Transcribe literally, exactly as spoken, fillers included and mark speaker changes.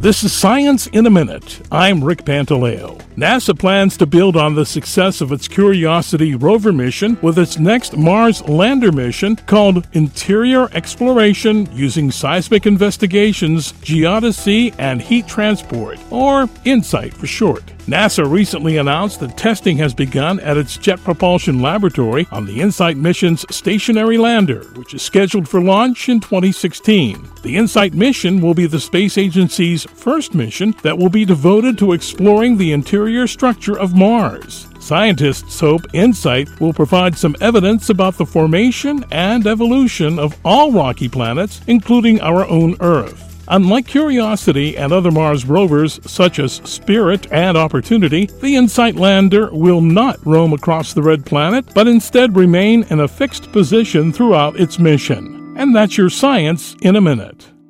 Speaker 1: This is Science in a Minute. I'm Rick Pantaleo. NASA plans to build on the success of its Curiosity rover mission with its next Mars lander mission called Interior Exploration Using Seismic Investigations, Geodesy, and Heat Transport, or InSight for short. NASA recently announced that testing has begun at its Jet Propulsion Laboratory on the InSight mission's stationary lander, which is scheduled for launch in twenty sixteen. The InSight mission will be the space agency's first mission that will be devoted to exploring the interior structure of Mars. Scientists hope InSight will provide some evidence about the formation and evolution of all rocky planets, including our own Earth. Unlike Curiosity and other Mars rovers such as Spirit and Opportunity, the InSight lander will not roam across the red planet, but instead remain in a fixed position throughout its mission. And that's your Science in a Minute.